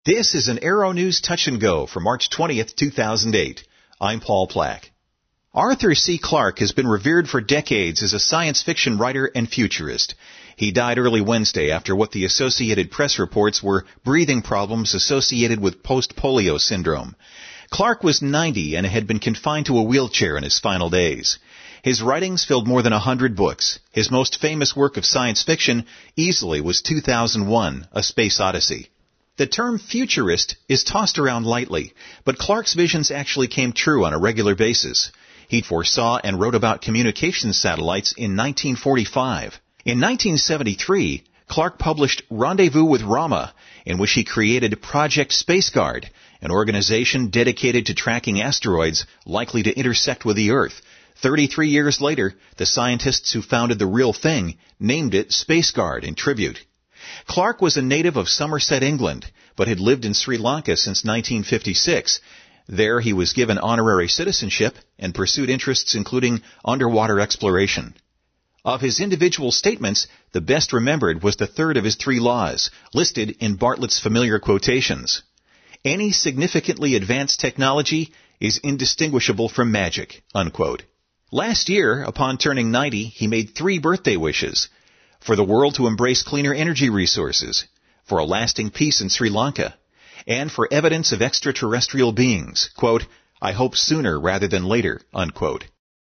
This is an Aero News Touch and Go for March 20th, 2008. I'm Paul Plack. Arthur C. Clarke has been revered for decades as a science fiction writer and futurist. He died early Wednesday after what the Associated Press reports were breathing problems associated with post-polio syndrome. Clarke was 90 and had been confined to a wheelchair in his final days. His writings filled more than 100 books. His most famous work of science fiction easily was 2001, A Space Odyssey. The term futurist is tossed around lightly, but Clarke's visions actually came true on a regular basis. He foresaw and wrote about communications satellites in 1945. In 1973, Clarke published Rendezvous with Rama, in which he created Project Spaceguard, an organization dedicated to tracking asteroids likely to intersect with the Earth. 33 years later, the scientists who founded the real thing named it Spaceguard in tribute. Clarke was a native of Somerset, England, but had lived in Sri Lanka since 1956. There he was given honorary citizenship and pursued interests including underwater exploration. Of his individual statements, the best remembered was the third of his 3 laws, listed in Bartlett's familiar quotations. Any significantly advanced technology is indistinguishable from magic, unquote. Last year, upon turning 90, he made 3 birthday wishes: for the world to embrace cleaner energy resources, for a lasting peace in Sri Lanka, and for evidence of extraterrestrial beings. Quote, I hope sooner rather than later, unquote.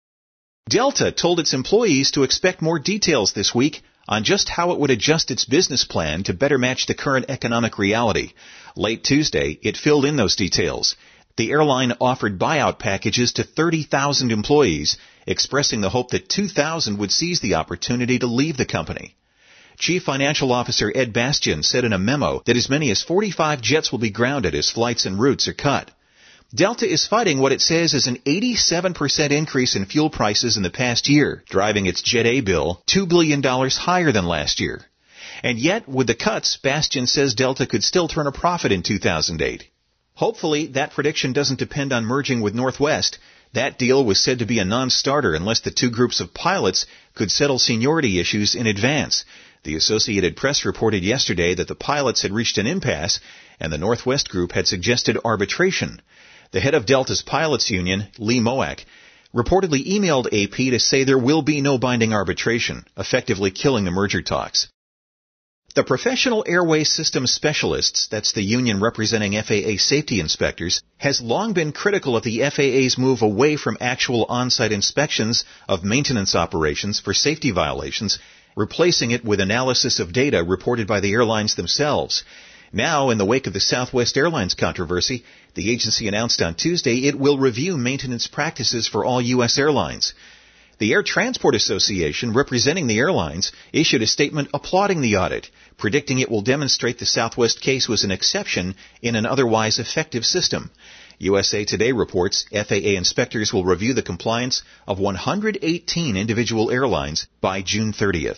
Delta told its employees to expect more details this week on just how it would adjust its business plan to better match the current economic reality. Late Tuesday, it filled in those details. The airline offered buyout packages to 30,000 employees, expressing the hope that 2,000 would seize the opportunity to leave the company. Chief Financial Officer Ed Bastian said in a memo that as many as 45 jets will be grounded as flights and routes are cut. Delta is fighting what it says is an 87% increase in fuel prices in the past year, driving its Jet A bill $2 billion higher than last year. And yet, with the cuts, Bastian says Delta could still turn a profit in 2008. Hopefully, that prediction doesn't depend on merging with Northwest. That deal was said to be a non-starter unless the 2 groups of pilots could settle seniority issues in advance. The Associated Press reported yesterday that the pilots had reached an impasse, and the Northwest group had suggested arbitration. The head of Delta's pilots union, Lee Moak, reportedly emailed AP to say there will be no binding arbitration, effectively killing the merger talks. The Professional Airways Systems Specialists, that's the union representing FAA safety inspectors, has long been critical of the FAA's move away from actual on-site inspections of maintenance operations for safety violations, replacing it with analysis of data reported by the airlines themselves. Now, in the wake of the Southwest Airlines controversy, the agency announced on Tuesday it will review maintenance practices for all U.S. airlines. The Air Transport Association, representing the airlines, issued a statement applauding the audit, predicting it will demonstrate the Southwest case was an exception in an otherwise effective system. USA Today reports FAA inspectors will review the compliance of 118 individual airlines by June 30th.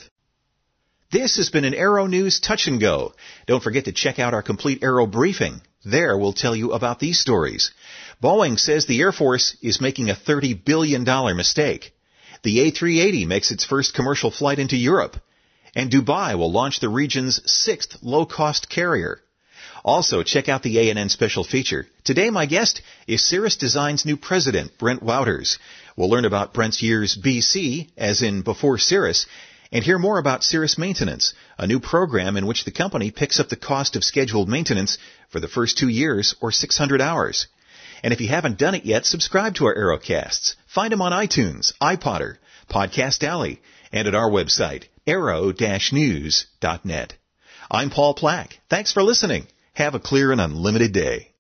This has been an Aero News Touch and Go. Don't forget to check out our complete Aero briefing. There we'll tell you about these stories. Boeing says the Air Force is making a $30 billion mistake. The A380 makes its first commercial flight into Europe. And Dubai will launch the region's 6th low-cost carrier. Also, check out the A&N special feature. Today, my guest is Cirrus Design's new president, Brent Wouters. We'll learn about Brent's years BC, as in before Cirrus, and hear more about Cirrus Maintenance, a new program in which the company picks up the cost of scheduled maintenance for the first 2 years or 600 hours. And if you haven't done it yet, subscribe to our Aerocasts. Find them on iTunes, iPodder, Podcast Alley, and at our website, aero-news.net. I'm Paul Plack. Thanks for listening. Have a clear and unlimited day.